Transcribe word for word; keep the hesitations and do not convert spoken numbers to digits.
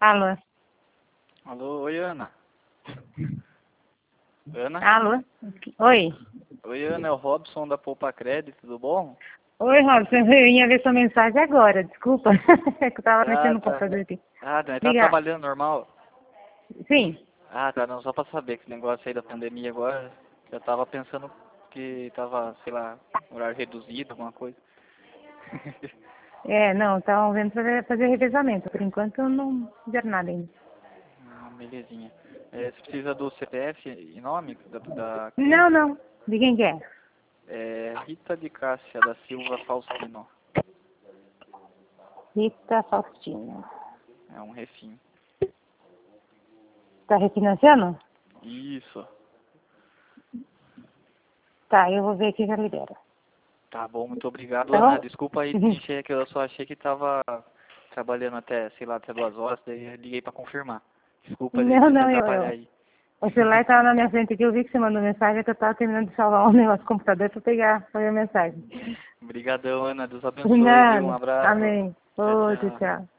Alô? Alô, oi Ana. Ana? Alô? Oi. Oi Ana, é o Robson da Poupa Crédito, tudo bom? Oi, Robson. Eu ia ver sua mensagem agora, desculpa. É que eu tava Ah, mexendo no tá. computador aqui. Ah, né? Tá Diga. trabalhando normal? Sim. Ah, tá, não, só pra saber que esse negócio aí da pandemia agora, eu tava pensando que tava, sei lá, horário reduzido, alguma coisa. É, não, estavam vendo fazer, fazer revezamento. Por enquanto eu não fizeram nada ainda. Ah, belezinha. É, você precisa do C P F e nome da, da Não, cliente? não. De quem que é? É Rita de Cássia da Silva Faustino. Rita Faustino. É um refim. Tá refinanciando? Isso. Tá, eu vou ver aqui já libera. Tá bom, muito obrigado, Tá Ana. bom? Desculpa aí te encher, que eu só achei que tava trabalhando até, sei lá, até duas horas, daí eu liguei pra confirmar. Desculpa de, Não, de te não, eu, atrapalhar eu. aí. O celular estava na minha frente aqui, eu vi que você mandou mensagem, que eu estava terminando de salvar o negócio do computador para pegar foi a mensagem. Obrigadão, Ana. Deus De abençoe, viu? Um nada. abraço. Amém. Tchau, Outro, tchau. tchau.